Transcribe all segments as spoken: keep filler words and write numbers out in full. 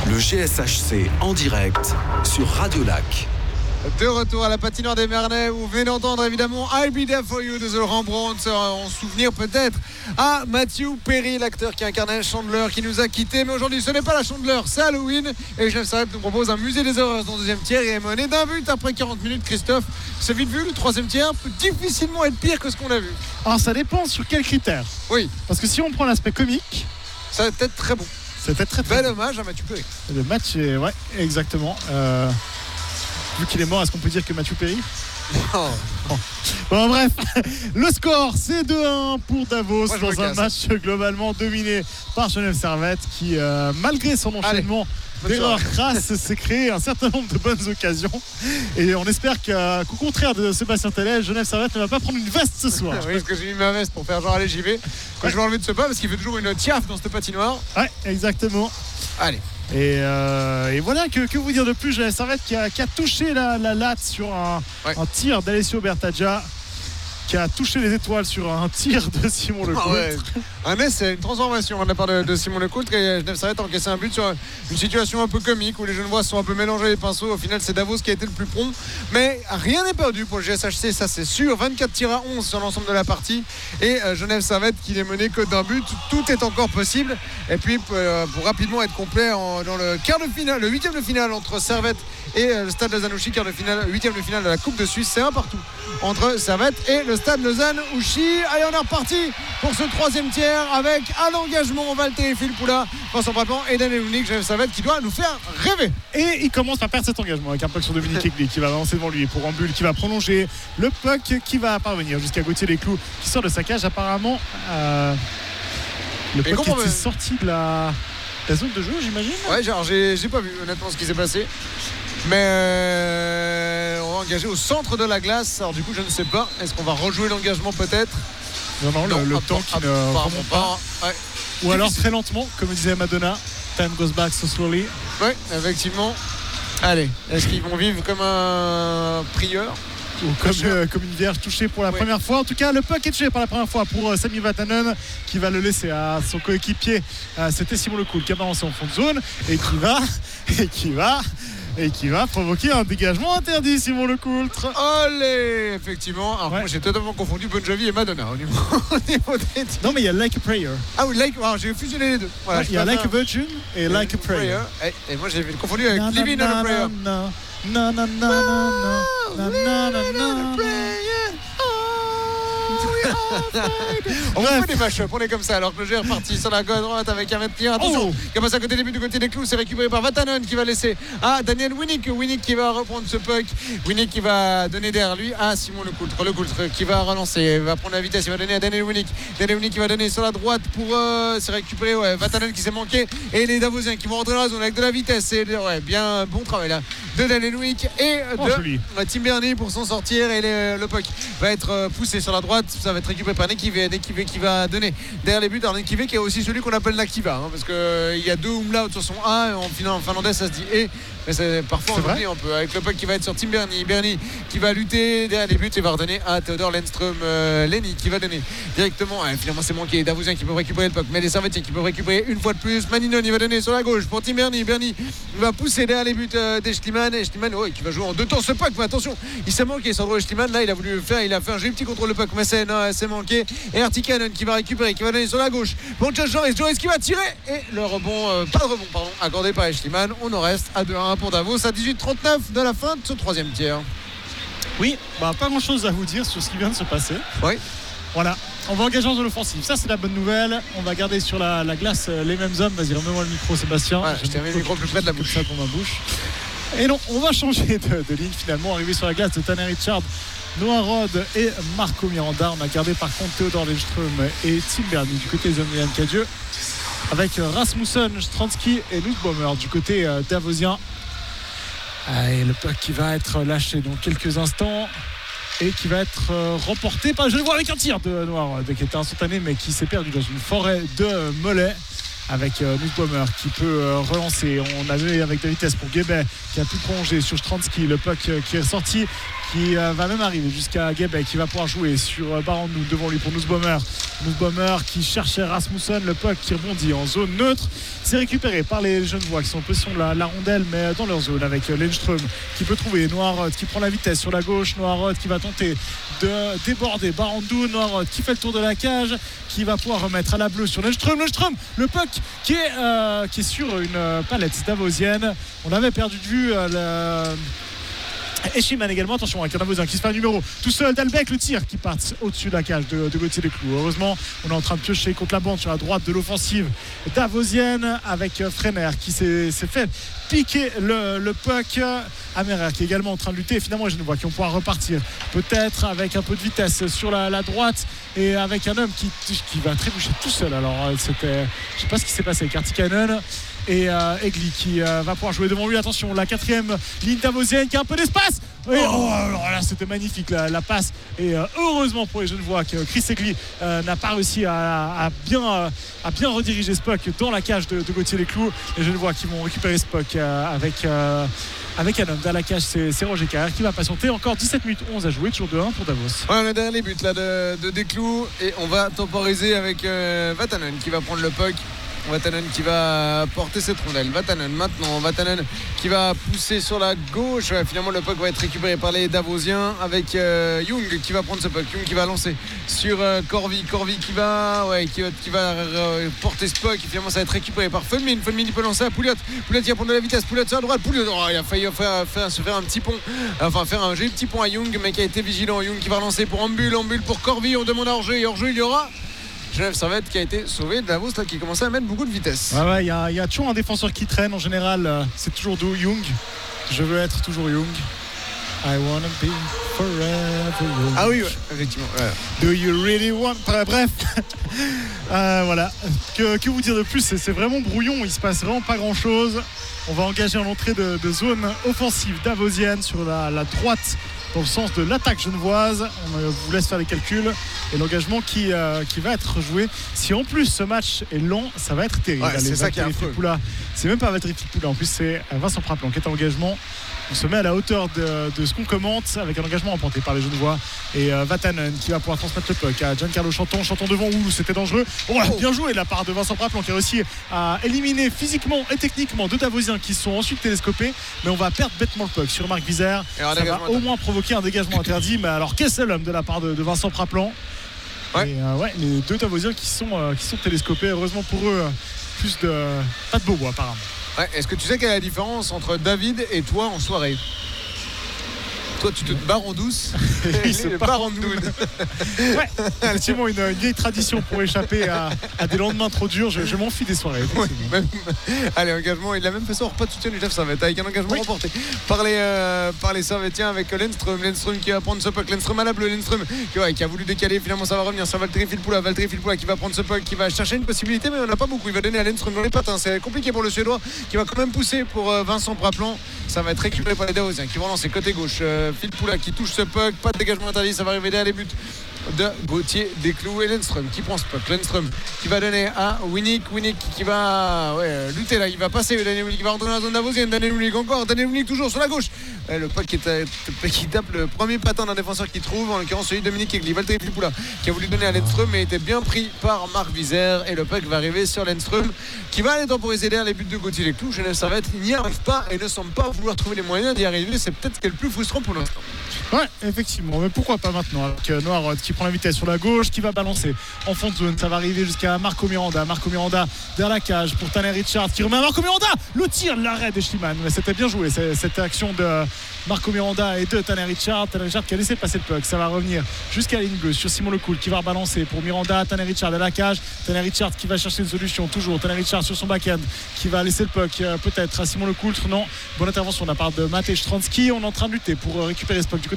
Le G S H C en direct sur Radio Lac. De retour à la patinoire des Mernais, où vous venez d'entendre évidemment I'll Be There For You de The Rembrandt, en souvenir peut-être à Matthew Perry, l'acteur qui incarnait Chandler, qui nous a quittés. Mais aujourd'hui ce n'est pas la Chandler, c'est Halloween, et Genève Servette nous propose un musée des horreurs dans le deuxième tiers et est mené d'un but après quarante minutes. Christophe, c'est vite vu, le troisième tiers peut difficilement être pire que ce qu'on a vu. Alors ça dépend sur quels critères. Oui, Parce que si on prend l'aspect comique, ça va être très bon. c'était très très Bel bon. hommage à Matthew Perry. Le match est... Ouais, exactement. Euh... Vu qu'il est mort, est-ce qu'on peut dire que Matthew Perry Oh. Bon bref, le score c'est deux un pour Davos. Moi, je me dans un casse. match globalement dominé par Genève Servette qui, euh, malgré son enchaînement bonne d'erreurs soirée. crasses, s'est créé un certain nombre de bonnes occasions. Et on espère qu'à- qu'au contraire de Sébastien Tellez, Genève Servette ne va pas prendre une veste ce soir. Oui, parce que j'ai mis ma veste pour faire genre allez j'y vais. Quand je vais enlever de ce pas, parce qu'il fait toujours une tiaf dans cette patinoire. Ouais, exactement. Allez. Et, euh, et voilà, que, que vous dire de plus, Genève Servette qui a, qui a touché la, la latte sur un, Ouais. un tir d'Alessio Bertaggia, qui a touché les étoiles sur un tir de Simon Lecoultre. Ah ouais. Un essai, une transformation de la part de, de Simon Lecoultre, et Genève Servette a encaissé un but sur une situation un peu comique où les Genevois se sont un peu mélangés les pinceaux. Au final, c'est Davos qui a été le plus prompt, mais rien n'est perdu pour le G S H C, ça c'est sûr. vingt-quatre tirs à onze sur l'ensemble de la partie, et euh, Genève Servette qui n'est mené que d'un but. Tout est encore possible. Et puis euh, pour rapidement être complet en- dans le quart de finale, le huitième de finale entre Servette et euh, le Stade Lausanne-Ouchy, quart de finale, huitième de finale de la Coupe de Suisse, c'est un partout entre Servette et le Stade Lausanne-Ouchy. Allez, on est reparti pour ce troisième tiers avec à l'engagement Valtteri Filppula, Vincent Brabant et Daniel Ounik. Genève Servette qui doit nous faire rêver. Et il commence par perdre cet engagement avec un puck sur Dominique Egli qui va avancer devant lui pour Ambul qui va prolonger le puck qui va parvenir jusqu'à Gauthier Desclous qui sort de sa cage apparemment. euh, le Mais puck comment, était euh, sorti de la, la zone de jeu, j'imagine. Ouais, genre j'ai, j'ai pas vu honnêtement ce qui s'est passé. Mais euh, on va engager au centre de la glace. Alors du coup je ne sais pas. Est-ce qu'on va rejouer l'engagement peut-être? Non, non, le, le app- temps qui app- ne apparemment remonte pas. Ouais. Ou alors Difficile. très lentement, comme disait Madonna. Time goes back so slowly. Ouais, effectivement. Allez, est-ce qu'ils vont vivre comme un prieur? Ou comme, sûr. euh, comme une vierge touchée pour la Oui. première première fois. En tout cas, le puck est touché par la première fois pour euh, Sami Vatanen qui va le laisser à son coéquipier. Euh, C'était Simon Lecoultre qui a balancé en fond de zone et qui va et qui va et qui va provoquer un dégagement interdit, Simon Lecoultre. Allez, effectivement. Alors Ouais. moi j'ai totalement confondu Bon Jovi et Madonna au niveau, au niveau des titres. Non, mais il y a Like a Prayer. Ah oui, like, alors, j'ai fusionné les deux. Voilà, Ouais, je il y a préfère- Like a Virgin et Like a Prayer. Et, et moi j'ai confondu avec Na, na, Living on a na, Prayer. na, na, na, na, na, na, na, na, na, na. On Bref. fait des match-up, on est comme ça. Alors que le jeu est reparti sur la gauche droite avec un mètre. Attention, Oh. qui passe à côté des buts du côté des clous. C'est récupéré par Vatanen qui va laisser à Daniel Winnick. Winnick qui va reprendre ce puck. Winnick qui va donner derrière lui à Simon Lecoultre. Lecoultre qui va relancer, va prendre la vitesse. Il va donner à Daniel Winnick. Daniel Winnick qui va donner sur la droite pour euh, se récupérer. Ouais, Vatanen qui s'est manqué. Et les Davosiens qui vont rentrer dans la zone avec de la vitesse. Et ouais, bien bon travail là de Daniel Winnick et Oh, de joli. Tim Berny pour s'en sortir. Et les- le puck va être euh, poussé sur la droite. Ça va être récupéré par Nekivé. Nekivé qui va donner derrière les buts. Alors Nekivé qui est aussi celui qu'on appelle Nakiva, hein, parce qu'il euh, y a deux umlauts sur son A. En, final- en finlandais ça se dit E. Mais c'est parfois C'est on vrai oublie un peu. Avec le puck qui va être sur Tim Berny. Berny qui va lutter derrière les buts et va redonner à Theodor Lennström. Euh, Lenny qui va donner directement. Ah, finalement c'est manqué. Davosien qui peut récupérer le puck. Mais les Servetiens qui peuvent récupérer une fois de plus. Maninon il va donner sur la gauche pour Tim Berny. Berny va pousser derrière les buts euh, d'Echtliman. Echtliman oh, qui va jouer en deux temps ce puck. Mais attention, il s'est manqué. Sandro Echtliman là il a voulu faire. Il a fait un joli petit contrôle le puck. Mais c'est, non, c'est manqué. Et Artikainen qui va récupérer, qui va donner sur la gauche. Bon, Josh Joris, Joris qui va tirer. Et le rebond, euh, pas de rebond, pardon, accordé par Echtliman. On en reste à deux à un pour Davos à dix-huit trente-neuf de la fin de ce troisième tiers. Oui, bah, pas grand chose à vous dire sur ce qui vient de se passer. Oui. Voilà, on va engager dans l'offensive. Ça, c'est la bonne nouvelle. On va garder sur la, la glace euh, les mêmes hommes. Vas-y, remets-moi le micro, Sébastien. Ouais, je t'ai mis le micro plus près de la bouche. Ça dans ma bouche. Et non, on va changer de, de ligne finalement. Arrivé sur la glace de Tanner Richard, Noah Rod et Marco Miranda. On a gardé par contre Theodor Lennström et Tim Berny du côté des hommes de Yann Cadieux, avec Rasmussen, Stransky et Luke Baumer du côté euh, davosien. Ah, et le puck qui va être lâché dans quelques instants et qui va être euh, remporté par, je le vois avec un tir de Noir qui était instantané mais qui s'est perdu dans une forêt de mollets. avec euh, Nussbaumer qui peut euh, relancer. On a vu avec de vitesse pour Guébet qui a pu prolonger sur Stransky. Le puck euh, qui est sorti, qui euh, va même arriver jusqu'à Guébet qui va pouvoir jouer sur euh, Barandou devant lui pour Nussbaumer. Nussbaumer qui cherchait Rasmussen. Le puck qui rebondit en zone neutre. C'est récupéré par les Genevois qui sont en position de la, la rondelle, mais dans leur zone avec euh, Lindström qui peut trouver Noirot qui prend la vitesse sur la gauche. Noirot qui va tenter de déborder Barandou. Noirot qui fait le tour de la cage, qui va pouvoir remettre à la bleue sur Lindström. Lindström, le puck qui est, euh, qui est sur une euh, palette davosienne. On avait perdu de vue euh, le... Et Schimann également, attention avec un Davosien qui se fait un numéro tout seul. Dalbec, le tir qui part au-dessus de la cage de, de Gauthier Desclous. Heureusement, on est en train de piocher contre la bande sur la droite de l'offensive davosienne avec Frenner qui s'est, s'est fait piquer le, le puck. Amérer qui est également en train de lutter. Et finalement, je ne vois qui vont pouvoir repartir peut-être avec un peu de vitesse sur la, la droite et avec un homme qui, qui va trébucher tout seul. Alors, c'était, je ne sais pas ce qui s'est passé avec Artikainen. Et euh, Egli qui euh, va pouvoir jouer devant lui. Attention, la quatrième ligne davosienne qui a un peu d'espace. Et, oh, alors là, c'était magnifique la, la passe. Et euh, heureusement pour les Genevois que Chris Egli euh, n'a pas réussi à, à, bien, euh, à bien rediriger ce puck dans la cage de, de Gauthier Desclous. Les Genevois qui vont récupérer ce puck euh, avec, euh, avec un homme dans la cage. C'est, c'est Roger Carrère qui va patienter. Encore dix-sept minutes onze à jouer, toujours deux un pour Davos. Ouais, on est derrière les buts là, de, de Desclous et on va temporiser avec euh, Vatanen qui va prendre le puck. Vatanen qui va porter cette rondelle. Vatanen maintenant. Vatanen qui va pousser sur la gauche. Ouais, finalement, le puck va être récupéré par les Davosiens avec euh, Young qui va prendre ce puck. Young qui va lancer sur euh, Corvi. Corvi qui va, ouais, qui va, qui va euh, porter ce puck. Et finalement, ça va être récupéré par Fulmin. Fulmin il peut lancer à Pouliot. Pouliot qui va prendre de la vitesse. Pouliot sur la droite. Pouliot, oh, il a failli faire, faire, se faire un petit pont. Enfin, faire un joli petit pont à Young, mais qui a été vigilant. Young qui va lancer pour Ambul. Ambul pour Corvi. On demande hors-jeu. Et hors-jeu, il y aura Genève Servette qui a été sauvé de Davos là, qui commençait à mettre beaucoup de vitesse. Ouais, ouais, il y a, y a toujours un défenseur qui traîne en général. Euh, c'est toujours Do Young. Je veux être toujours Young. I wanna be forever young. Ah oui, ouais, effectivement. Ouais. Do you really want. Bref, euh, voilà. Que, que vous dire de plus, c'est, c'est vraiment brouillon. Il se passe vraiment pas grand chose. On va engager en entrée de, de zone offensive davosienne sur la, la droite, dans le sens de l'attaque genevoise. On vous laisse faire les calculs et l'engagement qui, euh, qui va être joué. Si en plus ce match est long, ça va être terrible. Ouais, c'est ça qui est affreux. C'est même pas Valtteri Filppula, en plus c'est Vincent Praplan qui est en engagement. On se met à la hauteur de, de ce qu'on commente avec un engagement emporté par les Genevois et euh, Vatanen qui va pouvoir transmettre le puck à Giancarlo Chanton. Chanton devant, ouh, c'était dangereux. Oh, bien joué de la part de Vincent Praplan qui a réussi à éliminer physiquement et techniquement deux Davosiens qui sont ensuite télescopés. Mais on va perdre bêtement le puck sur Marc Vizère. Ça va au moins provoquer un dégagement interdit. Mais alors, quel seul homme de la part de, de Vincent Praplan. Ouais. Et euh, ouais, les deux Davosiens qui sont, euh, qui sont télescopés. Heureusement pour eux, euh, plus de. Pas de bobo apparemment. Ouais, est-ce que tu sais quelle est la différence entre David et toi en soirée? Toi, tu te barres en douce. Il se barre en douce. Ouais, effectivement, une, une vieille tradition pour échapper à, à des lendemains trop durs. Je, je m'enfuis des soirées. Ouais, même, allez, engagement. Il a même fait ça au repas de soutien du Genève Servette avec un engagement oui. remporté par les, euh, par les Servettiens avec Lindström. Lindström qui va prendre ce puck. Lindström à la bleue. Lindström qui, ouais, qui a voulu décaler. Finalement, ça va revenir sur Valtteri Filppula. Valtteri Filppula qui va prendre ce puck, qui va chercher une possibilité, mais on n'a pas beaucoup. Il va donner à Lindström dans les patins. C'est compliqué pour le Suédois qui va quand même pousser pour euh, Vincent Praplan. Ça va être récupéré par les Davosiens qui vont lancer côté gauche. Euh, Filppula qui touche ce puck, pas de dégagement interdit, ça va arriver derrière les buts de Gauthier Desclous et Lindström qui prend ce puck. Lindström qui va donner à Winnick. Winnick qui va ouais, lutter là, il va passer. Daniel Winnick qui va rentrer dans la zone davosienne. Daniel Winnick encore. Daniel Winnick toujours sur la gauche. Ouais, le puck qui, est, qui tape le premier patin d'un défenseur qui trouve, en l'occurrence celui de Dominique Egli. Valtteri Filppula qui a voulu donner à Lindström mais était bien pris par Marc Vizère et le puck va arriver sur Lindström qui va aller temporiser derrière les buts de Gauthier Desclous. Genève Servette n'y arrive pas et ne semble pas vouloir trouver les moyens d'y arriver. C'est peut-être ce qui est le plus frustrant pour l'instant. Ouais, effectivement, mais pourquoi pas maintenant avec euh, Noirot qui prend la vitesse sur la gauche, qui va balancer en fond de zone, ça va arriver jusqu'à Marco Miranda. Marco Miranda derrière la cage pour Tanner Richard qui remet à Marco Miranda. Le tir de l'arrêt de Schliemann, mais c'était bien joué cette action de Marco Miranda et de Tanner Richard. Tanner Richard qui a laissé passer le puck, ça va revenir jusqu'à la ligne bleue sur Simon Lecoul qui va rebalancer pour Miranda. Tanner Richard à la cage, Tanner Richard qui va chercher une solution, toujours Tanner Richard sur son back-end qui va laisser le puck euh, peut-être à Simon Lecoul. Non, bonne intervention de la part de Matej Stransky. On est en train de lutter pour euh, récupérer ce puck du côté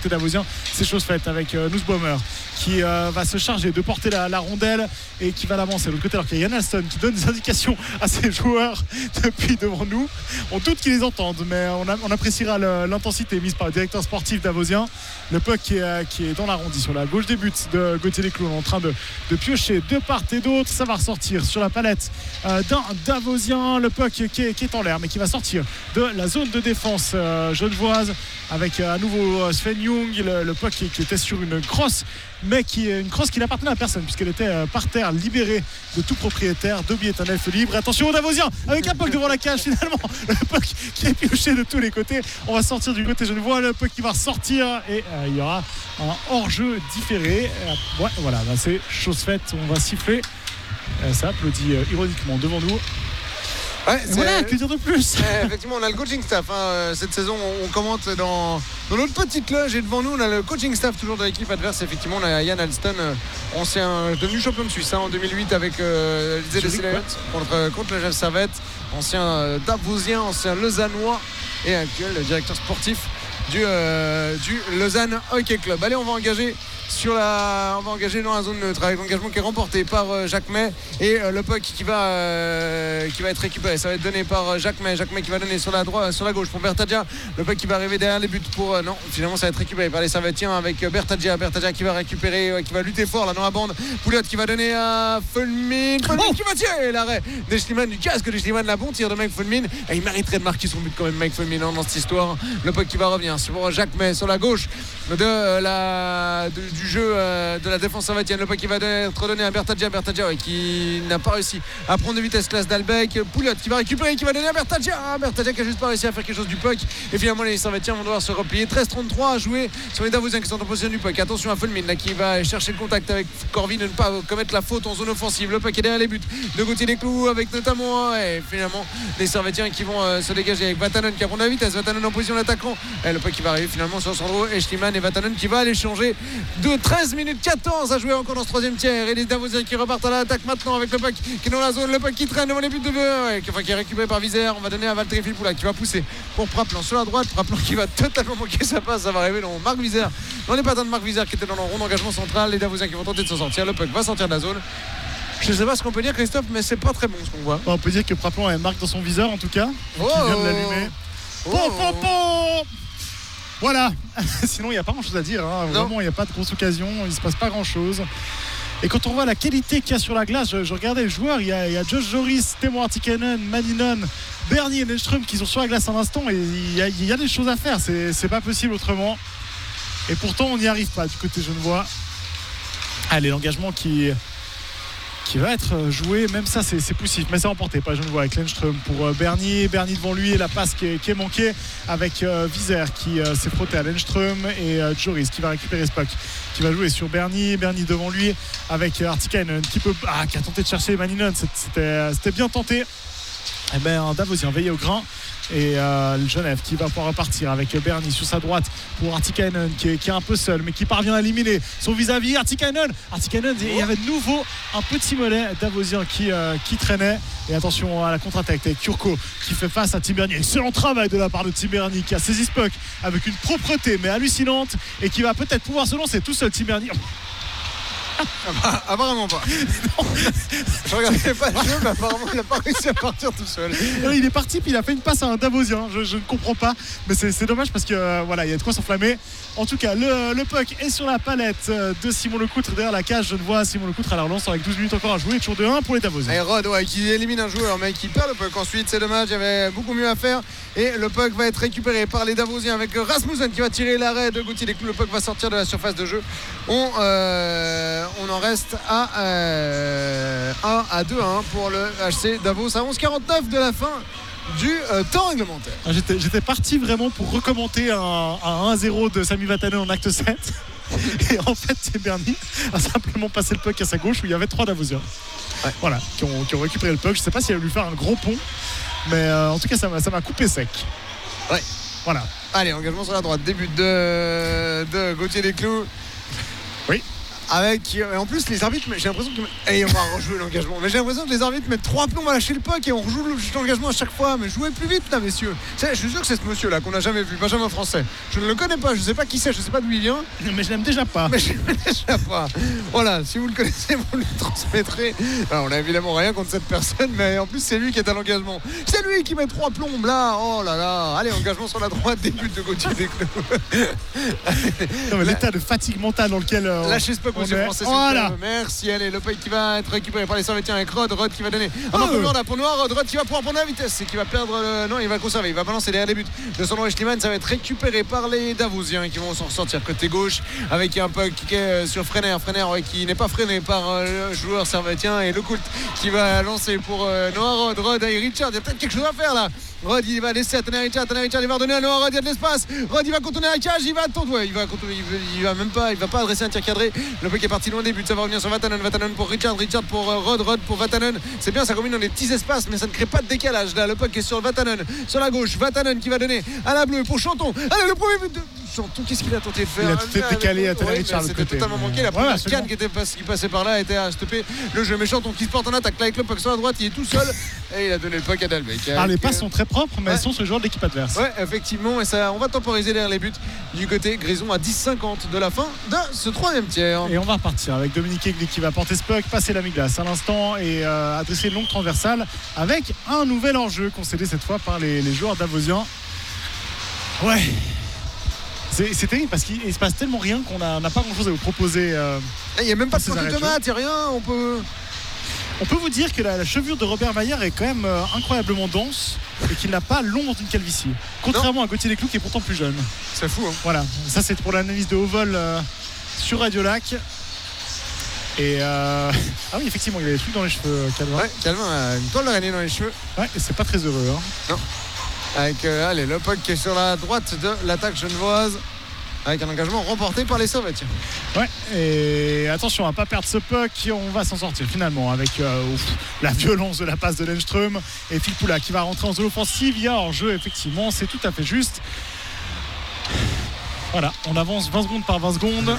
côté d'Avosien, c'est chose faite avec euh, Nussbaumer qui euh, va se charger de porter la, la rondelle et qui va l'avancer de l'autre côté, alors qu'il y a Yann Alston qui donne des indications à ses joueurs depuis devant nous. On doute qu'ils les entendent, mais on, a, on appréciera le, l'intensité mise par le directeur sportif d'Avosien. Le puck qui est, qui est dans l'arrondi sur la gauche des buts de Gauthier Desclous, en train de, de piocher de part et d'autre. Ça va ressortir sur la palette euh, d'un Davosien. Le puck qui est, qui est en l'air, mais qui va sortir de la zone de défense euh, genevoise avec euh, à nouveau Sven Jung. Le, le puck qui, qui était sur une crosse, mais qui est une crosse qui n'appartenait à personne puisqu'elle était euh, par terre, libérée de tout propriétaire. Dobby est un elfe libre. Attention au Davosien avec un puck devant la cage finalement. Le puck qui est pioché de tous les côtés. On va sortir du côté genevois. Le puck qui va ressortir et euh, il y aura un hors-jeu différé. Euh, ouais, voilà, bah, c'est chose faite. On va siffler. Euh, ça applaudit euh, ironiquement devant nous. Ouais, voilà, que dire de plus. Ouais, effectivement, on a le coaching staff. Hein. Cette saison, on commente dans, dans notre petite loge et devant nous, on a le coaching staff toujours de l'équipe adverse. Effectivement, on a Yann Alston, ancien devenu champion de Suisse hein, en deux mille huit avec euh, les Z D C Lions contre, contre le G F Servette, ancien euh, Davosien, ancien Lausannois et actuel directeur sportif du, euh, du Lausanne Hockey Club. Allez, on va engager sur la, on va engager dans la zone neutre avec l'engagement qui est remporté par euh, Jacques May et euh, le puck qui va euh, qui va être récupéré. Ça va être donné par euh, Jacques May. Jacques May qui va donner sur la droite, sur la gauche pour Bertadia. Le puck qui va arriver derrière les buts pour euh, non, finalement ça va être récupéré par les Servettiens avec euh, Bertadia. Bertadia qui va récupérer, euh, qui va lutter fort là dans la bande. Pouliot qui va donner à Fulmin. Fulmin oh qui va tirer l'arrêt de Schliemann du casque de Schliemann. La bon tir de Mike Fulmin. Et il mériterait de marquer son but quand même Mike Fulmin hein, dans cette histoire. Le puck qui va revenir sur Jacques May sur la gauche de euh, la de, du jeu euh, de la défense servettienne. Le puck qui va être donné à Bertadia. Bertadia ouais, qui n'a pas réussi à prendre de vitesse classe d'Albec. Pouliot qui va récupérer, qui va donner à Bertadia. Bertadia qui a juste pas réussi à faire quelque chose du puck. Et finalement les Servettiens vont devoir se replier. treize trente-trois à jouer sur les Davosiens qui sont en position du puck. Attention à Fulmin là qui va chercher le contact avec Corvin, ne pas commettre la faute en zone offensive. Le puck est derrière les buts de Gauthier Desclous avec notamment et finalement les Servettiens qui vont euh, se dégager avec Vatanen qui a prendre la vitesse. Vatanen en position d'attaquant. Et le puck qui va arriver finalement sur Sandro et Schliemann et Vatanen qui va aller changer de treize minutes quatorze à jouer encore dans ce troisième tiers. Et les Davosiens qui repartent à l'attaque maintenant avec le puck qui est dans la zone. Le puck qui traîne devant les buts de ouais, enfin, qui est récupéré par Vizère. On va donner à Valtteri Filppula qui va pousser pour Praplan sur la droite. Praplan qui va totalement manquer sa passe. Ça va arriver dans Marc Vizère, dans les patins de Marc Vizère qui était dans le rond d'engagement central. Les Davosiens qui vont tenter de s'en sortir. Le puck va sortir de la zone. Je ne sais pas ce qu'on peut dire, Christophe, mais c'est pas très bon ce qu'on voit. On peut dire que Praplan a une marque dans son viseur en tout cas. Oh qui vient de l'allumer. Oh Pom, pom, pom. Voilà. Sinon il n'y a pas grand chose à dire hein. Vraiment il n'y a pas de grosse occasion, il ne se passe pas grand chose. Et quand on voit la qualité qu'il y a sur la glace, je, je regardais les joueurs, il y a, il y a Josh Joris, Temo Artikainen, Maninen, Bernie et Lindström qui sont sur la glace un instant et il y a, il y a des choses à faire, c'est, c'est pas possible autrement. Et pourtant on n'y arrive pas du côté genevois. Allez, l'engagement qui, qui va être joué, même ça c'est, c'est poussif, mais c'est emporté par Genevois avec Lindström pour euh, Bernier, Bernier devant lui et la passe qui est, qui est manquée avec euh, Vizère qui euh, s'est frotté à Lindström et euh, Joris qui va récupérer ce puck, qui va jouer sur Bernier, Bernier devant lui avec euh, Artikainen qui peut ah, qui a tenté de chercher Maninen, c'était, c'était bien tenté. Et ben un Davosien veillé au grain. Et euh, le Genève qui va pouvoir repartir avec Bernie sur sa droite pour Artikainen qui est, qui est un peu seul mais qui parvient à éliminer son vis-à-vis. Artikainen, Artikainen, il y avait de nouveau un petit mollet Davosien qui, euh, qui traînait. Et attention à la contre-attaque avec Kurko qui fait face à Tim Bernier. Excellent travail de la part de Tim Bernier qui a saisi ce puck avec une propreté mais hallucinante et qui va peut-être pouvoir se lancer tout seul. Tim Bernier. Apparemment pas. Je regardais pas le jeu, mais apparemment il n'a pas réussi à partir tout seul. Il est parti puis il a fait une passe à un Davosien. Je, je ne comprends pas, mais c'est, c'est dommage parce que euh, voilà, il y a de quoi s'enflammer. En tout cas, le, le puck est sur la palette de Simon Lecoutre derrière la cage. Je ne vois Simon Lecoutre à la relance avec douze minutes encore à jouer. Toujours deux un pour les Davosiens. Et Rod, ouais, qui élimine un joueur, mais qui perd le puck ensuite. C'est dommage, il y avait beaucoup mieux à faire. Et le puck va être récupéré par les Davosiens avec Rasmussen qui va tirer l'arrêt de Gauthier Desclous. Le puck va sortir de la surface de jeu. On, euh, on en reste à euh, un à deux un pour le H C Davos à onze quarante-neuf de la fin du euh, temps réglementaire. J'étais, j'étais parti vraiment pour recommenter un, un un zéro de Sami Vatanen en acte sept. Et en fait, c'est Bernie a simplement passé le puck à sa gauche où il y avait trois Davosiens. Ouais. Voilà, qui ont, qui ont récupéré le puck. Je ne sais pas s'il a voulu faire un gros pont, mais euh, en tout cas, ça m'a, ça m'a coupé sec. Ouais. Voilà. Allez, engagement sur la droite. Début de, de Gauthier Desclous. Oui. Avec, et en plus, les arbitres, j'ai l'impression que. Et on va rejouer l'engagement. Mais j'ai l'impression que les arbitres mettent trois plombs à lâcher le puck et on rejoue l'engagement à chaque fois. Mais jouez plus vite, là, messieurs. Je suis sûr que c'est ce monsieur-là qu'on n'a jamais vu, Benjamin Français. Je ne le connais pas, je ne sais pas qui c'est, je ne sais pas d'où il vient. Mais je l'aime déjà pas. Mais je l'aime déjà pas. Voilà, si vous le connaissez, vous le transmettrez. Alors, on n'a évidemment rien contre cette personne, mais en plus, c'est lui qui est à l'engagement. C'est lui qui met trois plombs là. Oh là là. Allez, engagement sur la droite, début de Gauthier Desclos. L'état de fatigue mentale dans lequel. Euh, Lâchez ce puck, monsieur est... Français. Voilà. Merci, allez, le puck qui va être récupéré par les Servetiens avec Rod, Rod qui va donner un marque noir là pour Noir, Rod, Rod qui va pouvoir prendre la vitesse et qui va perdre le... non, il va conserver, il va balancer derrière les buts de son Schliemann. Ça va être récupéré par les Davosiens qui vont s'en ressortir côté gauche avec un puck qui est sur Freiner, Freiner ouais, qui n'est pas freiné par le joueur Servetien et le Coult qui va lancer pour Noah Rod, Rod et Richard. Il y a peut-être quelque chose à faire là. Rod il va laisser à Tanner Richard, Tanner Richard il va redonner à Noah Rod, il y a de l'espace. Rod il va contourner la cage, il va attendre, ouais, il va contourner, il, va, il va même pas, il va pas adresser un tir cadré. Le puck est parti loin des buts, ça va revenir sur Vatanen, Vatanen pour Richard, Richard pour Rod, Rod pour Vatanen. C'est bien, ça combine dans des petits espaces, mais ça ne crée pas de décalage. Là, le puck est sur Vatanen, sur la gauche, Vatanen qui va donner à la bleue pour Chanton. Allez, le premier but de Chanton, qu'est-ce qu'il a tenté de faire? Il a tout été décalé à Tanner Richard. C'était totalement manqué. La première canne qui était passe, qui passait par là était à stopper le jeu. Mais Chanton qui se porte en attaque là avec le puck sur la droite, il est tout seul et il a donné le puck à Dalbec. Alors les passes sont très propres, mais ouais. elles sont sur le joueur de l'équipe adverse. Ouais, effectivement, et ça, on va temporiser derrière les buts du côté Grison à dix cinquante de la fin de ce troisième tiers. Et on va repartir avec Dominique Egli qui va porter ce puck, passer la mi-glace à l'instant et euh, adresser une longue transversale avec un nouvel enjeu concédé cette fois par les, les joueurs davosiens. Ouais. C'est, c'est terrible parce qu'il se passe tellement rien qu'on n'a pas grand chose à vous proposer. Euh, il n'y a même pas de arrêts de tomate, il n'y a rien. On peut. On peut vous dire que la, la chevure de Robert Maillard est quand même euh, incroyablement dense et qu'il n'a pas l'ombre d'une calvitie. Contrairement non. à Gauthier Desclos qui est pourtant plus jeune. C'est fou. Hein. Voilà, ça c'est pour l'analyse de haut vol euh, sur Radio Lac. Et euh... ah oui, effectivement, il a des trucs dans les cheveux, Calvin. Ouais, Calvin a une toile d'araignée dans les cheveux. Ouais, et c'est pas très heureux. Hein. Non. Avec euh, allez, le puck qui est sur la droite de l'attaque genevoise. Avec un engagement remporté par les Servetiens. Ouais, et attention à ne pas perdre ce puck, on va s'en sortir finalement avec euh, ouf, la violence de la passe de Lennström et Phil Poula qui va rentrer en zone offensive. Il y a hors-jeu, effectivement, c'est tout à fait juste. Voilà, on avance vingt secondes par vingt secondes.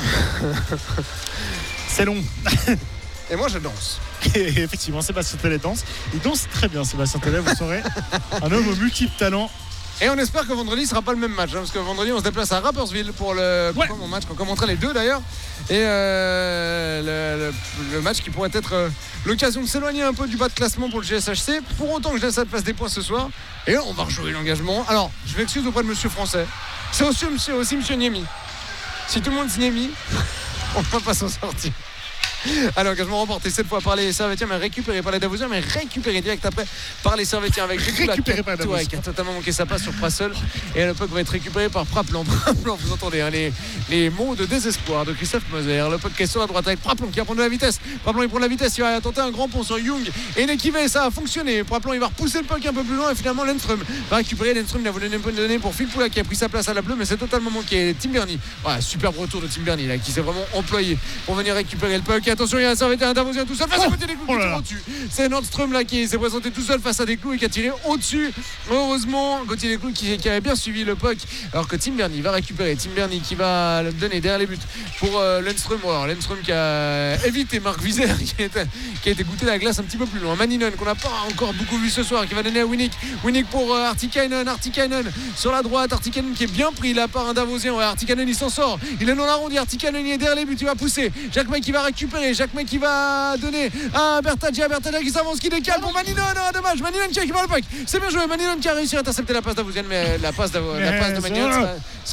C'est long. Et moi je danse. Et effectivement, Sébastien Tellet danse. Il danse très bien, Sébastien Tellet, vous saurez. Un homme aux multiples talents. Et on espère que vendredi ne sera pas le même match, hein, parce que vendredi on se déplace à Rapperswil pour le ouais. mon match qu'on commenterait les deux d'ailleurs. Et euh, le, le, le match qui pourrait être euh, l'occasion de s'éloigner un peu du bas de classement pour le G S H C. Pour autant que G S H fasse des points ce soir. Et on va rejouer l'engagement. Alors, je m'excuse auprès de monsieur Français. C'est aussi monsieur, aussi monsieur Niemi. Si tout le monde dit Niemi, on ne peut pas s'en sortir. Alors, engagement remporté cette fois par les Servetiens, mais récupéré par les Davosiens, mais récupéré direct après par les Servetiens avec récupéré par les Davosiens. Qui a totalement manqué sa passe sur Prassel. Et le puck va être récupéré par Praplan. Praplan, vous entendez hein, les, les mots de désespoir de Christophe Moser. Le puck qui est sur la droite avec Praplan qui va prendre de la vitesse. Praplan il prend de la vitesse, il va tenter un grand pont sur Young et Nekive, ça a fonctionné. Praplan il va repousser le puck un peu plus loin et finalement Lennström va récupérer. Lennström il a voulu donner pour Phil Poula qui a pris sa place à la bleue, mais c'est totalement manqué. Tim Berny, ouais, superbe retour de Tim Berny là qui s'est vraiment employé pour venir récupérer le puck. Et attention, il y a un Servetien Davosien tout seul face à côté des clous qui tire au-dessus. C'est Nordström là qui s'est présenté tout seul face à des clous et qui a tiré au-dessus. Heureusement, Gauthier Desclos qui, qui avait bien suivi le puck alors que Tim Berny va récupérer. Tim Berny qui va le donner derrière les buts pour euh, Lennström. Alors Lennström qui a évité Marc Vizère qui, qui a été goûté la glace un petit peu plus loin. Maninen qu'on n'a pas encore beaucoup vu ce soir qui va donner à Winnick. Winnick pour euh, Artikainen. Artikainen sur la droite. Artikainen qui est bien pris là par un Davosien. Ouais, Artikainen il s'en sort. Il est non arrondi. Artikainen il est derrière les buts. Il va pousser. Jacques May qui va récupérer. Jacques May qui va donner à Bertaggia. Bertaggia qui s'avance, qui décale pour Maninen. Non, dommage. Maninen qui récupère le puck. C'est bien joué. Maninen qui a réussi à intercepter la passe d'Avosienne, mais la passe de, la passe de Maninen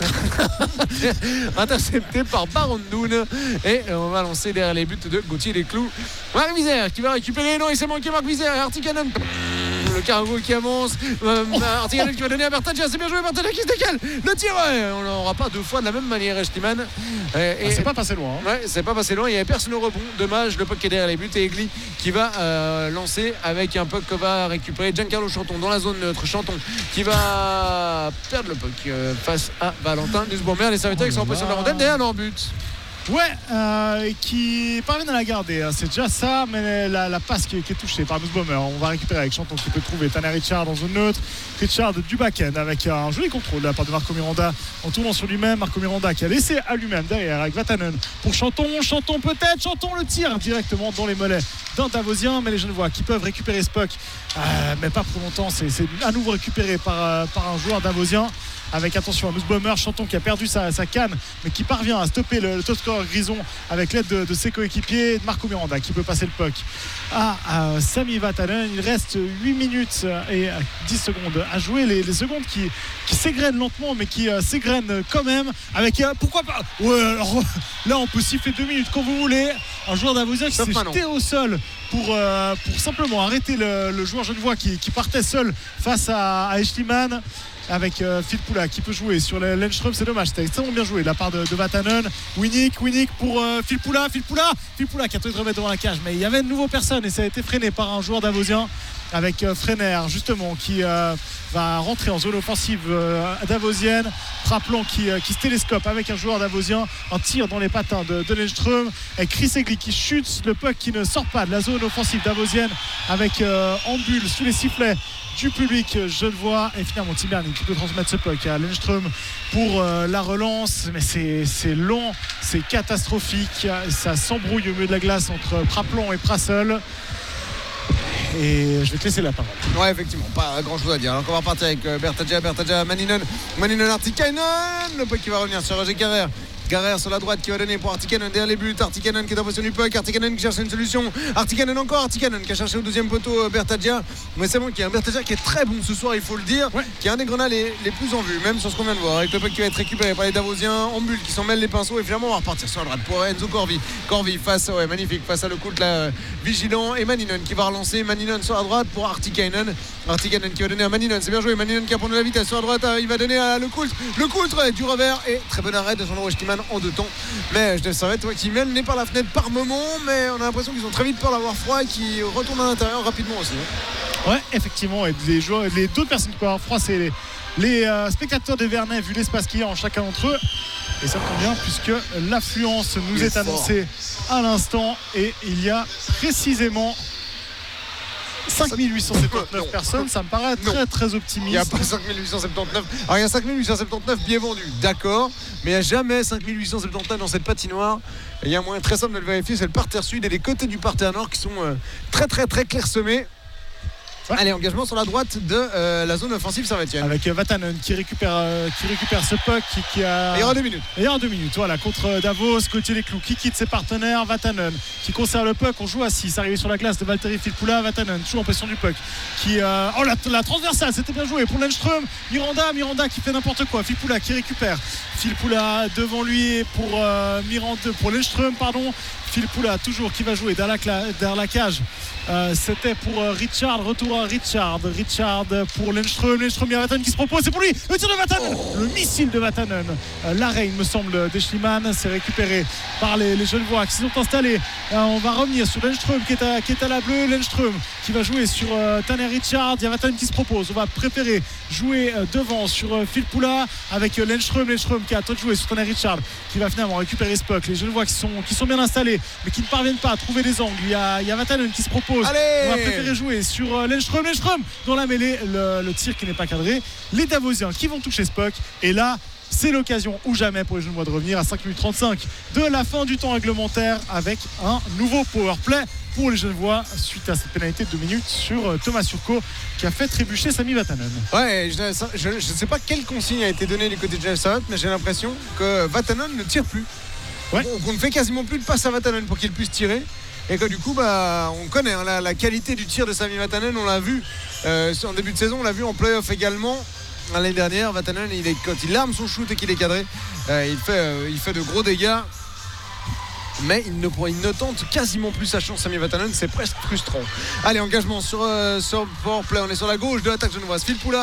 interceptée par Baron Doon. Et on va lancer derrière les buts de Gauthier Desclos. Marc Vizère qui va récupérer. Non, il s'est manqué Marc Vizère. Artikainen. Le cargo qui avance. Euh, Artikainen qui va donner à Bertaggia. C'est bien joué. Bertaggia qui se décale. Le tir. Ouais, on n'aura pas deux fois de la même manière, Schliemann. Et, et... Ah, c'est pas passé loin. Hein. Ouais, c'est pas passé loin. Il y avait personne au rebond. Dommage. Le puck est derrière les buts et Egli qui va euh, lancer avec un puck que va récupérer Giancarlo Chanton dans la zone neutre. Chanton qui va perdre le puck euh, face à Valentin Nussbaumer. Les Servetiens qui sont en position de la rondelle derrière leur but. Ouais, euh, qui parviennent à la garder. C'est déjà ça, mais la, la passe qui, qui est touchée par Nussbaumer. On va récupérer avec Chanton qui peut trouver Tanner Richard dans zone neutre. Richard du back-end avec un joli contrôle de la part de Marco Miranda en tournant sur lui-même. Marco Miranda qui a laissé à lui-même derrière avec Vatanen pour Chanton. Chanton peut-être, Chanton le tire directement dans les mollets d'un Davosien, mais les Genevois qui peuvent récupérer ce puck, euh, mais pas pour longtemps. C'est, c'est à nouveau récupéré par, euh, par un joueur davosien. Avec attention à Nussbaumer, Chanton qui a perdu sa, sa canne mais qui parvient à stopper le, le top scorer Grison avec l'aide de, de ses coéquipiers. Marco Miranda qui peut passer le puck à, à Sami Vatanen. Il reste huit minutes et dix secondes à jouer, les, les secondes qui, qui s'égrènent lentement mais qui euh, s'égrènent quand même avec euh, pourquoi pas ouais, alors, là on peut siffler deux minutes quand vous voulez. Un joueur davosien qui s'est jeté au sol pour, euh, pour simplement arrêter le, le joueur genevois qui, qui partait seul face à, à Eschliman avec euh, Filppula qui peut jouer sur le Lennström. C'est dommage, c'était extrêmement bien joué de la part de, de Vatanen. Winnick, Winnick pour euh, Filppula, Filppula, Filppula qui a tenté de remettre devant la cage, mais il y avait de nouveau personne et ça a été freiné par un joueur davosien avec euh, Freiner justement qui euh, va rentrer en zone offensive euh, davosienne. Praplan qui, euh, qui se télescope avec un joueur davosien, un tir dans les patins de, de Lennström et Chris Egli qui chute, le puck qui ne sort pas de la zone offensive davosienne avec euh, en bulle sous les sifflets du public genevois et finalement Tim Berning qui peut transmettre ce puck à Lennström pour euh, la relance, mais c'est, c'est long, c'est catastrophique, ça s'embrouille au milieu de la glace entre Praplan et Prassel. Et je vais te laisser la parole. Ouais, effectivement, pas grand chose à dire. Alors qu'on va repartir avec Bertagia, Bertagia, Maninen, Maninen, Artikainen. Le puck qui va revenir sur Roger Carrère. Carrère sur la droite qui va donner pour Artikainen derrière les buts. Artikainen qui est en position du puck. Artikainen qui cherche une solution. Artikainen encore. Artikainen qui a cherché au deuxième poteau Bertagia. Mais c'est bon qu'il y a un Bertagia qui est très bon ce soir, il faut le dire. Ouais. Qui est un des grenats les, les plus en vue, même sur ce qu'on vient de voir. Avec le puck qui va être récupéré par les Davosiens en bulle qui s'en mêlent les pinceaux. Et finalement, on va repartir sur la droite pour Enzo Corvi. Corvi face, ouais, magnifique, face à le coup de la vigilant. Et Maninen qui va relancer. Maninen sur la droite pour Artikainen. Artikainen qui va donner à Maninen. C'est bien joué. Maninen qui a pris de la vitesse sur la droite. Il va donner à le Coultre. Le Coultre du revers. Et très bon arrêt de Jean-Laurent Eschliman en deux temps. Mais je te savais, toi qui mène n'est par la fenêtre par moment, mais on a l'impression qu'ils ont très vite peur d'avoir froid et qu'ils retournent à l'intérieur rapidement aussi. Ouais, effectivement, et les joueurs, les d'autres personnes qui peuvent avoir froid, c'est les, les euh, spectateurs de Vernet, vu l'espace qu'il y a en chacun d'entre eux. Et ça tombe bien puisque l'affluence nous est annoncée à l'instant et il y a précisément cinq mille huit cent soixante-dix-neuf non. personnes, ça me paraît très non. très optimiste. Il n'y a pas cinq mille huit cent soixante-dix-neuf. Alors il y a cinq mille huit cent soixante-dix-neuf billets vendus, d'accord, mais il n'y a jamais cinq mille huit cent soixante-dix-neuf dans cette patinoire. Et il y a un moyen très simple de le vérifier, c'est le parterre sud et les côtés du parterre nord qui sont euh, très très très clairsemés. Ouais. Allez, engagement sur la droite de euh, la zone offensive Saint-Étienne. Avec euh, Vatanen qui récupère, euh, qui récupère ce puck qui, qui a. Et en deux minutes. Et en deux minutes, voilà, contre Davos, Gauthier Lesclous qui quitte ses partenaires. Vatanen qui conserve le puck. On joue à six. Arrivé sur la glace de Valtteri Filppula. Vatanen toujours en pression du puck. Qui, euh... Oh, la, la transversale, c'était bien joué pour Lennström. Miranda, Miranda qui fait n'importe quoi. Filppula qui récupère. Filppula devant lui pour euh, Miranda, pour Lennström, pardon. Filppula toujours qui va jouer derrière la, derrière la cage. Euh, c'était pour euh, Richard, retour à Richard. Richard pour Lennström. Lennström, il y a Vatanen qui se propose. C'est pour lui le tir de Vatanen. Oh. Le missile de Vatanen. Euh, l'arrêt, il me semble, d'Eschliman. C'est récupéré par les, les Genevois qui sont installés. Euh, on va revenir sur Lennström qui est à, qui est à la bleue. Lennström qui va jouer sur euh, Tanner Richard. Il y a Vatanen qui se propose. On va préférer jouer euh, devant sur euh, Filppula avec euh, Lennström. Lennström qui a tout joué sur Tanner Richard qui va finalement récupérer ce puck. Les Genevois qui sont, qui sont bien installés mais qui ne parviennent pas à trouver les angles. Il y a, il y a Vatanen qui se propose. Allez, on va préférer jouer sur euh, Lennström. Lennström dans la mêlée, le, le tir qui n'est pas cadré. Les Davosiens qui vont toucher ce puck. Et là, c'est l'occasion ou jamais pour les Genevois de revenir à cinq minutes trente-cinq de la fin du temps réglementaire avec un nouveau powerplay pour les Genevois suite à cette pénalité de deux minutes sur euh, Thomas Surco qui a fait trébucher Sami Vatanen. Ouais, je ne sais pas quelle consigne a été donnée du côté de Jalsarot, mais j'ai l'impression que Vatanen ne tire plus. Ouais. On, on ne fait quasiment plus de passe à Vatanen pour qu'il puisse tirer. Et que du coup, bah, on connaît hein, la, la qualité du tir de Sami Vatanen. On l'a vu euh, en début de saison, on l'a vu en play-off également. L'année dernière, Vatanen, il est, quand il arme son shoot et qu'il est cadré, euh, il, fait, euh, il fait de gros dégâts. Mais il ne, il ne tente quasiment plus sa chance, Sami Vatanen, c'est presque frustrant. Allez, engagement sur, euh, sur powerplay, on est sur la gauche de l'attaque genevoise. Filppula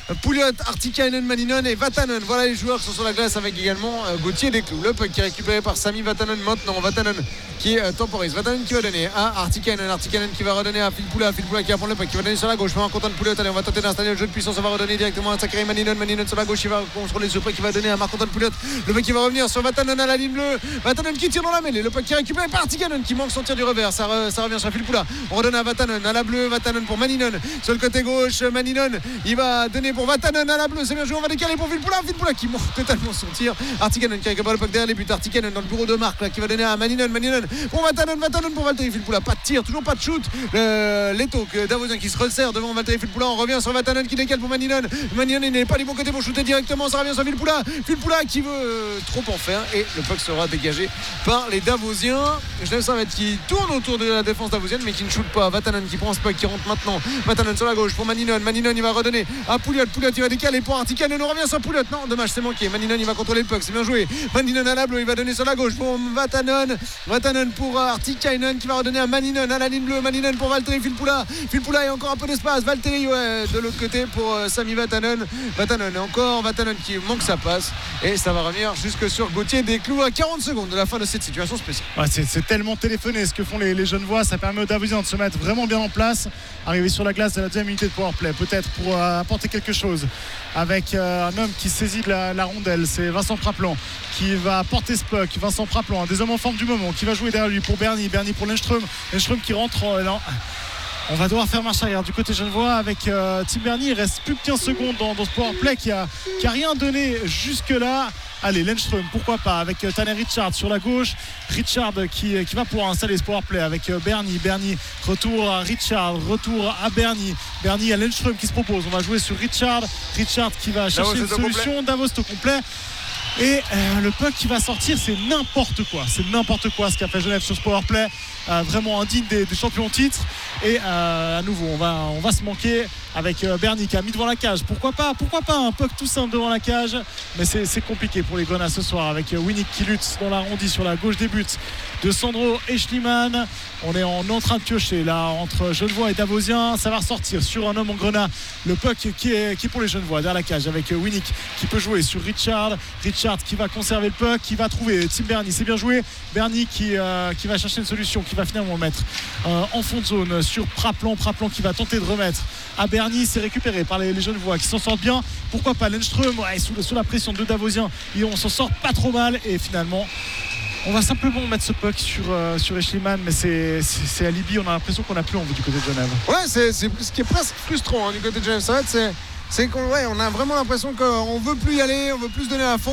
Pouliot, Artikainen, Maninon et Vatanen. Voilà les joueurs qui sont sur la glace avec également euh, Gauthier Desclous. Le puck qui est récupéré par Sami Vatanen maintenant. Vatanen qui euh, temporise. Vatanen qui va donner à Artikainen. Artikainen qui va redonner à Filppula. Filppula qui va prendre le puck, qui va donner sur la gauche. Un content de Pouliot. Allez, on va tenter d'installer le jeu de puissance. On va redonner directement à Sakari Maninon. Maninon sur la gauche, il va contrôler ce puck qui va donner à Marc-Antoine Pouliot. Le puck qui va revenir sur Vatanen à la ligne bleue. Vatanen qui tire dans la mêlée. Le puck qui est récupéré par Artikainen qui manque son tir du revers. Ça, re, ça revient sur Filppula. On redonne à Vatanen à la bleue. Vatanen pour Maninon sur le côté gauche. Maninon il va donner pour Vatanen à la bleue. C'est bien joué. On va décaler pour Filppula. Filppula qui manque totalement son tir. Artikainen qui récupère le puck derrière les buts. Artikainen dans le bureau de Marc là, qui va donner à Maninon. Maninon pour Vatanen. Vatanen pour Valtteri Filppula. Pas de tir, toujours pas de shoot. Le, Leto Davosien qui se resserre devant Valtteri Filppula. On revient sur Vatanen qui décale pour Maninon. Maninon il n'est pas du bon côté pour shooter directement. Ça revient sur Filppula. Filppula qui veut euh, trop en faire et le puck sera dégagé par les Davosiens. Genève Servette qui tourne autour de la défense davosienne mais qui ne shoot pas. Vatanen qui prend ce puck qui rentre maintenant. Vatanen sur la gauche pour Maninon. Maninon il va redonner à Pouliot. Pouliot il va décaler pour Artikainen. On revient sur Pouliot. Non, dommage, c'est manqué. Maninon il va contrôler le puck. C'est bien joué. Maninon à la bleue. Il va donner sur la gauche pour Vatanen. Vatanen pour Artikainen qui va redonner à Maninon à la ligne bleue. Maninon pour Valtteri Filppula. Filppula et encore un peu d'espace. Valtteri ouais, de l'autre côté pour euh, Sami Vatanen. Vatanen et encore Vatanen qui manque sa passe et ça va revenir jusque sur Gauthier Desclous à quarante secondes de la fin de cette situation spéciale. Ouais, c'est, c'est tellement téléphoné ce que font les, les Genevois. Ça permet aux Davosiens de se mettre vraiment bien en place. Arriver sur la glace à la deuxième unité de powerplay, peut-être pour euh, apporter quelque chose avec euh, un homme qui saisit de la, la rondelle. C'est Vincent Praplan qui va porter ce puck. Vincent Praplan, un des hommes en forme du moment, qui va jouer derrière lui pour Bernie. Bernie pour Lindström. Lindström qui rentre. Euh, non. On va devoir faire marche arrière du côté genevois avec euh, Tim Bernie. Il reste plus que quinze secondes dans, dans ce powerplay qui a, qui a rien donné jusque-là. Allez, Lindström, pourquoi pas, avec euh, Tanner Richard sur la gauche. Richard qui, qui va pouvoir installer ce powerplay avec euh, Bernie. Bernie, retour à Richard, retour à Bernie. Bernie à Lindström qui se propose. On va jouer sur Richard. Richard qui va chercher Davos une solution. Complet. Davos au complet. Et euh, le puck qui va sortir, c'est n'importe quoi. C'est n'importe quoi ce qu'a fait Genève sur ce powerplay. Euh, vraiment indigne des, des champions en titre. Et euh, à nouveau, on va, on va se manquer avec euh, Bernie qui a mis devant la cage. Pourquoi pas Pourquoi pas un puck tout simple devant la cage. Mais c'est, c'est compliqué pour les Grenats ce soir avec euh, Winnick qui lutte dans l'arrondi sur la gauche des buts de Sandro et Schliemann. On est en, en train de piocher là entre Genevois et Davosien. Ça va ressortir sur un homme en Grenat. Le puck qui est, qui est pour les Genevois derrière la cage avec euh, Winnick qui peut jouer sur Richard. Richard qui va conserver le puck, qui va trouver Tim Bernie. C'est bien joué. Bernie qui, euh, qui va chercher une solution, qui va finalement le mettre euh, en fond de zone sur Praplan. Praplan qui va tenter de remettre à Bernie. C'est récupéré par les, les Genevois qui s'en sortent bien. Pourquoi pas Lindström ouais, sous, sous la pression de Davosien. Et on s'en sort pas trop mal. Et finalement, on va simplement mettre ce puck sur, euh, sur Schliemann. Mais c'est, c'est, c'est alibi. On a l'impression qu'on n'a plus envie du côté de Genève. Ouais, c'est, c'est ce qui est presque frustrant hein, du côté de Genève. C'est, c'est, c'est qu'on ouais, on a vraiment l'impression qu'on veut plus y aller, on veut plus donner à fond.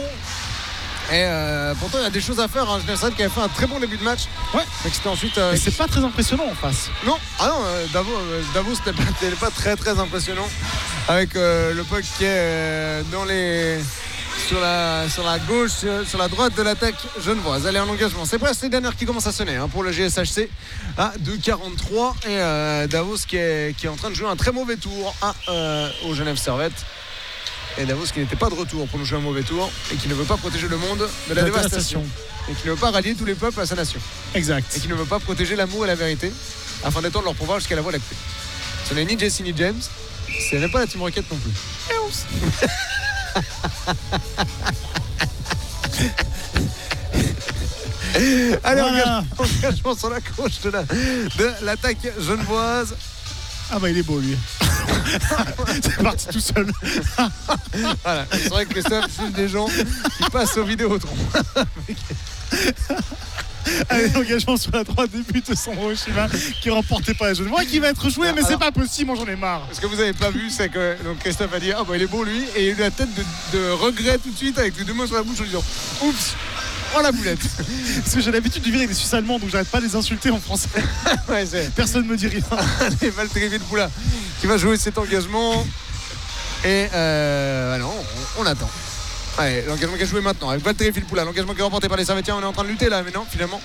Et euh, pourtant il y a des choses à faire hein. Genève Servette qui a fait un très bon début de match. Ouais. Mais c'était ensuite. Euh, Mais c'est pas très impressionnant en face. Non, ah non, euh, Davos, euh, Davos c'était pas, c'était pas très très impressionnant avec euh, le puck qui est euh, dans les sur la sur la gauche, sur, sur la droite de l'attaque genevoise. Elle est en engagement. C'est presque les dernières qui commencent à sonner hein, pour le G S H C à deux quarante-trois et euh, Davos qui est qui est en train de jouer un très mauvais tour à, euh, au Genève Servette. Et Davos qui n'était pas de retour pour nous jouer un mauvais tour et qui ne veut pas protéger le monde de la, la dévastation. dévastation et qui ne veut pas rallier tous les peuples à sa nation. Exact. Et qui ne veut pas protéger l'amour et la vérité afin d'étendre leur pouvoir jusqu'à la voie lactée. Ce n'est ni Jesse ni James, ce n'est pas la Team Rocket non plus. Allez, voilà. engagement, engagement sur la gauche de, la, de l'attaque genevoise. Ah bah il est beau lui. C'est parti tout seul. Voilà, c'est vrai que Christophe filme des gens qui passent au Vidéotron. Allez, l'engagement sur la droite des buts de Sandro Schliemann qui est remporté par les Genevois qui va être joué, mais alors, c'est pas possible, moi j'en ai marre. Ce que vous avez pas vu, c'est que donc Christophe a dit ah bah il est beau lui, et il a eu la tête de, de regret tout de suite avec les deux mains sur la bouche en disant oups. Oh la boulette. Parce que j'ai l'habitude de virer des Suisses allemands, donc j'arrête pas de les insulter en français. Ouais, c'est... Personne me dit rien. Allez, Valtteri Filppula qui va jouer cet engagement. Et euh, alors, on, on attend. Allez, l'engagement qui a joué maintenant avec Valtteri Filppula, l'engagement qui est remporté par les Servettiens. On est en train de lutter là, mais non, finalement,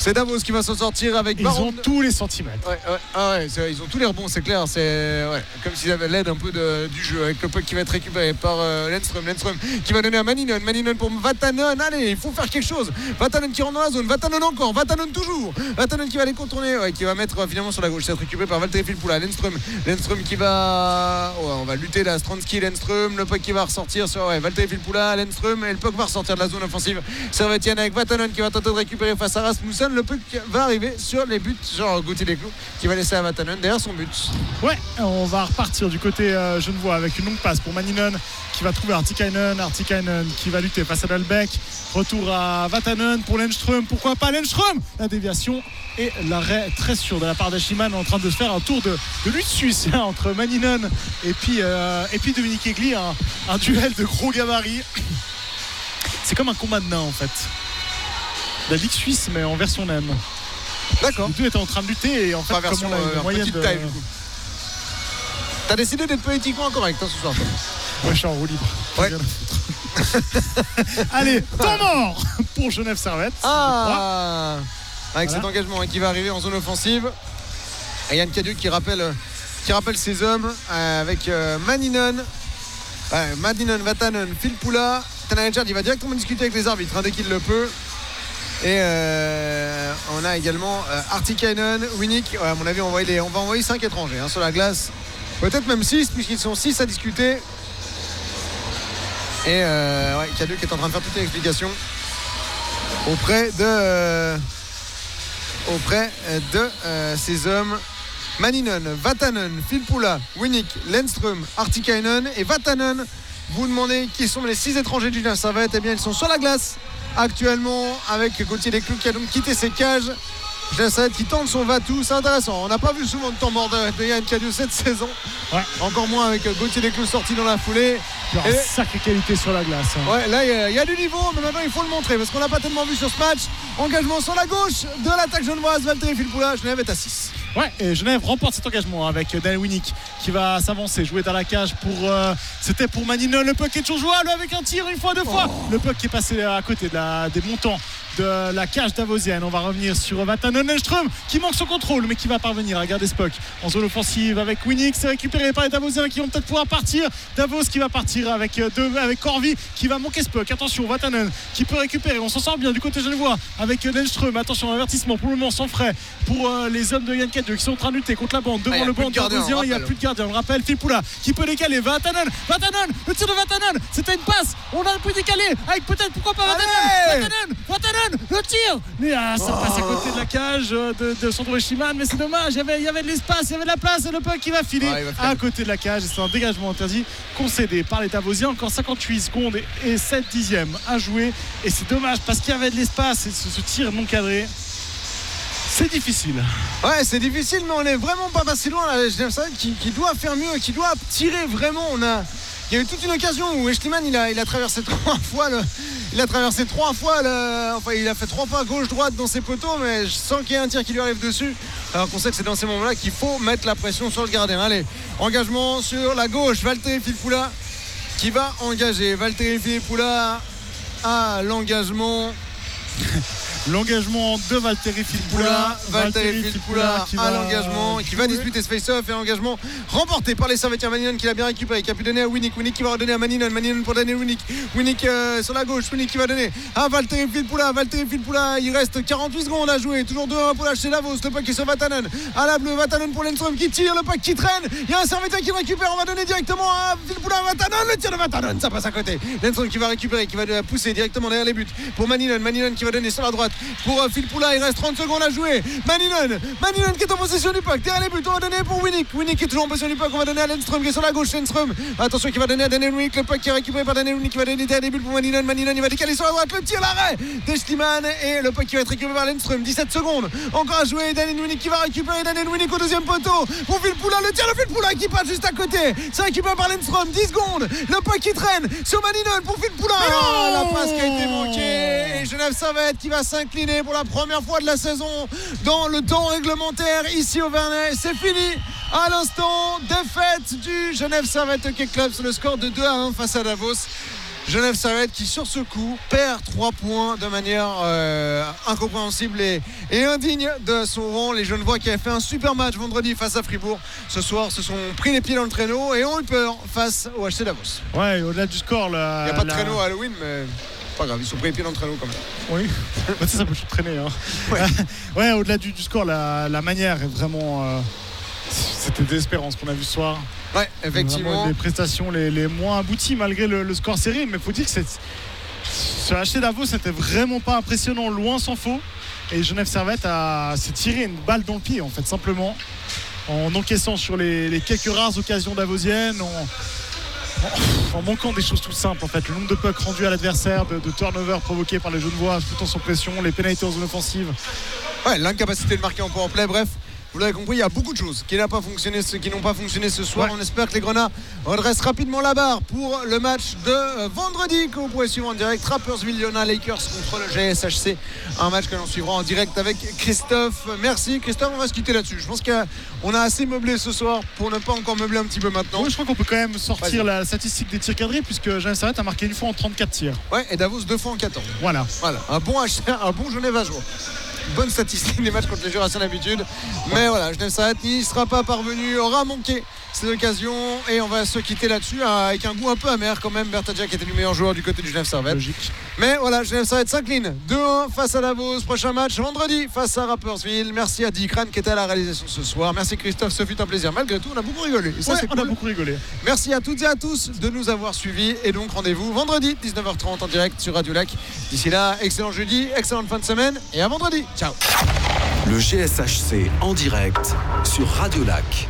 C'est Davos qui va s'en sortir avec Ils Baron. ont tous les centimètres. Ouais, ouais, ah ouais, c'est- ils ont tous les rebonds, c'est clair. C'est ouais, comme s'ils avaient l'aide un peu de- du jeu avec le puck qui va être récupéré par euh, Lindström. Lindström qui va donner à Maninen. Maninen pour Vatanen. Allez, il faut faire quelque chose. Vatanen qui rentre dans la zone. Vatanen encore. Vatanen toujours. Vatanen qui va les contourner. Ouais, qui va mettre euh, finalement sur la gauche. C'est récupéré par Valtteri Filppula. Lindström. Lindström qui va. Ouais, on va lutter là. Stransky, Lindström. Le puck qui va ressortir sur ouais, Valtteri Filppula. Lindström. Et le puck va ressortir de la zone offensive. Servetienne avec Vatanen qui va tenter de récupérer face à Rasmussen. Le puck va arriver sur les buts. Genre Gauthier Desclous qui va laisser à Vatanen derrière son but. Ouais, on va repartir du côté euh, genevois avec une longue passe pour Maninen qui va trouver Artikainen. Artikainen qui va lutter face à Dalbeck. Retour à Vatanen pour Lindström. Pourquoi pas Lindström? La déviation et l'arrêt très sûr de la part d'Ashiman en train de se faire un tour de, de lutte suisse hein, entre Maninen et puis, euh, et puis Dominique Egli. Un, un duel de gros gabarits. C'est comme un combat de nains en fait. La Ligue suisse mais en version naine. D'accord. Les deux étaient en train de lutter et en fait Pas version comme on a une euh, moyenne petite de... taille du coup. T'as décidé d'être politiquement incorrect hein, ce soir. Ouais, je suis en roue libre. Ouais. Rien à foutre. Allez, temps mort pour Genève Servette. Ah avec Voilà. cet engagement hein, qui va arriver en zone offensive. Et Yann Cadieux qui rappelle, qui rappelle ses hommes euh, avec euh, Maninen, euh, Maninen, Vatanen, Filppula. Tanner Edgard, il va directement discuter avec les arbitres hein, dès qu'il le peut. Et euh, on a également euh, Artikainen, Winnick. Ouais, à mon avis, on va envoyer, les, on va envoyer cinq étrangers hein, sur la glace. Peut-être même six, puisqu'ils sont six à discuter. Et euh, ouais, Cadieux qui est en train de faire toute une explication auprès de, euh, auprès de euh, ces hommes. Maninen, Vatanen, Filppula, Winnick, Lindström, Artikainen et Vatanen. Vous demandez qui sont les six étrangers du Genève Servette. Eh bien, ils sont sur la glace actuellement avec Gauthier Desclous qui a donc quitté ses cages. Genève Servette qui tente son va-tout. C'est intéressant. On n'a pas vu souvent de temps mort de, de Yann Cadieux cette saison. Ouais. Encore moins avec Gauthier Desclous sorti dans la foulée. Il y aura Et- sacrée qualité sur la glace. hein. Ouais, là il y, a- il y a du niveau, mais maintenant il faut le montrer parce qu'on n'a pas tellement vu sur ce match. Engagement sur la gauche de l'attaque genevoise. Valtteri Filppula. Genève est à six. Ouais, et Genève remporte cet engagement avec Daniel Winnick qui va s'avancer, jouer dans la cage pour. Euh, c'était pour Maninen. Le puck est toujours jouable avec un tir une fois, deux fois. Oh. Le puck qui est passé à côté de la, des montants de la cage davosienne. On va revenir sur Vatanen Lindström qui manque son contrôle mais qui va parvenir à garder ce puck en zone offensive avec Winnick. C'est récupéré par les Davosiens qui vont peut-être pouvoir partir. Davos qui va partir avec, euh, deux, avec Corvi qui va manquer ce puck. Attention, Vatanen qui peut récupérer. On s'en sort bien du côté genevois avec euh, Lindström. Attention, avertissement pour le moment sans frais pour euh, les hommes de Yann Cadieux qui sont en train de lutter contre la bande devant Ah, y a le plus banc de gardien, davosien. on Il n'y a rappelle. plus de gardien. On le rappelle, Filppula qui peut décaler. Vatanen, Vatanen, le tir de Vatanen. C'était une passe. On a pu décaler avec peut-être pourquoi pas Vatanen. Allez Vatanen, Vatanen, le tir. Mais ah, ça passe à côté de la cage euh, de, de Sandro Eschiman. Mais c'est dommage. Il y avait, il y avait de l'espace, il y avait de la place et le puck qui va filer Ouais, il va filer. à côté de la cage. Et c'est un dégagement interdit concédé par les Davosiens. Encore cinquante-huit secondes et, et sept dixièmes à jouer. Et c'est dommage parce qu'il y avait de l'espace et ce, ce tir non cadré. C'est difficile. Ouais, c'est difficile, mais on est vraiment pas passé loin là. Genève Servette qui, qui doit faire mieux, qui doit tirer vraiment. On a, il y a eu toute une occasion où Eschliman il a, il a traversé trois fois le, il a traversé trois fois le, enfin il a fait trois fois gauche-droite dans ses poteaux, mais je sens qu'il y a un tir qui lui arrive dessus. Alors qu'on sait que c'est dans ces moments-là qu'il faut mettre la pression sur le gardien. Allez, engagement sur la gauche, Valtteri Filppula qui va engager. Valtteri Filppula à l'engagement. L'engagement de Valtteri Filppula. Valtteri Filppula qui à va- l'engagement, qui va disputer ce face-off et engagement remporté par les Servetiens. Maninen qui l'a bien récupéré, qui a pu donner à Winnick. Winnick qui va redonner à Maninen. Maninen pour donner à Winnick. Winnick euh, sur la gauche. Winnick qui va donner à Valtteri Filppula. Valtteri Filppula, il reste quarante-huit secondes à jouer. Toujours deux un pour lâcher Davos. Le puck qui est sur Vatanen. À la bleue, Vatanen pour Lindström qui tire. Le puck qui traîne. Il y a un Servetien qui le récupère. On va donner directement à Filppula. Vatanen, le tir de Vatanen, ça passe à côté. Lindström qui va récupérer, qui va pousser directement derrière les buts pour Maninen. Maninen qui va donner sur la droite pour euh, Filppula. Il reste trente secondes à jouer. Maninen, Maninen qui est en possession du puck. Derrière les buts, on va donner pour Winnick. Winnick qui est toujours en possession du puck. On va donner à Lindström qui est sur la gauche. Lindström, attention, qui va donner à Daniel Winnick. Le puck qui est récupéré par Daniel Winnick qui va donner derrière les buts pour Maninen. Maninen, il va décaler sur la droite. Le tir, l'arrêt d'Eschliman et le puck qui va être récupéré par Lindström. dix-sept secondes. Encore à jouer. Daniel Winnick qui va récupérer Daniel Winnick au deuxième poteau. Pour Filppula, le tir de Filppula qui passe juste à côté. C'est récupéré par Lindström. dix secondes. Le puck qui traîne sur Maninen pour Filppula. Oh, la passe qui a été manquée. Et Genève Servette qui va s'incliner pour la première fois de la saison dans le temps réglementaire ici au Vernet. C'est fini à l'instant. Défaite du Genève Servette Hockey Club sur le score de deux à un face à Davos. Genève Servette qui sur ce coup perd trois points de manière euh, incompréhensible et, et indigne de son rang. Les Genevois qui avaient fait un super match vendredi face à Fribourg, ce soir se sont pris les pieds dans le traîneau et ont eu peur face au H C Davos. Ouais, au-delà du score, la, il n'y a pas de la... traîneau à Halloween, mais pas grave, ils sont pris les pieds dans le traîneau quand même. Oui, bah, ça, ça peut toujours traîner. Hein. Ouais. Ouais, au-delà du, du score, la, la manière est vraiment. Euh, c'était désespérant ce qu'on a vu ce soir. Ouais, effectivement. Les prestations les, les moins abouties malgré le, le score serré, mais il faut dire que c'est, ce H C Davos c'était vraiment pas impressionnant, loin s'en faut. Et Genève Servette a s'est tiré une balle dans le pied en fait, simplement en encaissant sur les, les quelques rares occasions davosiennes, en, en manquant des choses toutes simples en fait. Le nombre de pucks rendus à l'adversaire, de, de turnovers provoqués par les Genevois tout en sans pression, les pénalités en zone offensive. Ouais, l'incapacité de marquer en power play, bref. Vous l'avez compris, il y a beaucoup de choses qui n'ont pas fonctionné, qui n'ont pas fonctionné ce soir. Ouais. On espère que les Grenats redressent rapidement la barre pour le match de vendredi que vous pourrez suivre en direct. Rapperswil-Jona Lakers contre le G S H C. Un match que l'on suivra en direct avec Christophe. Merci Christophe, on va se quitter là-dessus. Je pense qu'on a assez meublé ce soir pour ne pas encore meubler un petit peu maintenant. Oui, je crois qu'on peut quand même sortir Vas-y. la statistique des tirs cadrés puisque Genève Servette a marqué une fois en trente-quatre tirs. Ouais, et Davos deux fois en quatorze. Voilà. Voilà. Un bon H C, un bon Genevageois. Bonne statistique des matchs contre les Jurassiens d'habitude. Mais voilà, Genève Servette n'y sera pas parvenu, aura manqué cette occasion et on va se quitter là-dessus avec un goût un peu amer quand même. Bertadja qui était le meilleur joueur du côté du Genève Servette. Logique. Mais voilà, Genève Servette s'incline deux un face à Davos. Prochain match vendredi face à Rapperswil. Merci à Dick Ran qui était à la réalisation ce soir. Merci Christophe, ce fut un plaisir. Malgré tout, on a beaucoup rigolé. Et ça, ouais, c'est on cool. a beaucoup rigolé. Merci à toutes et à tous de nous avoir suivis et donc rendez-vous vendredi dix-neuf heures trente en direct sur Radio Lac. D'ici là, excellent jeudi, excellente fin de semaine et à vendredi. Ciao. Le G S H C en direct sur Radio Lac.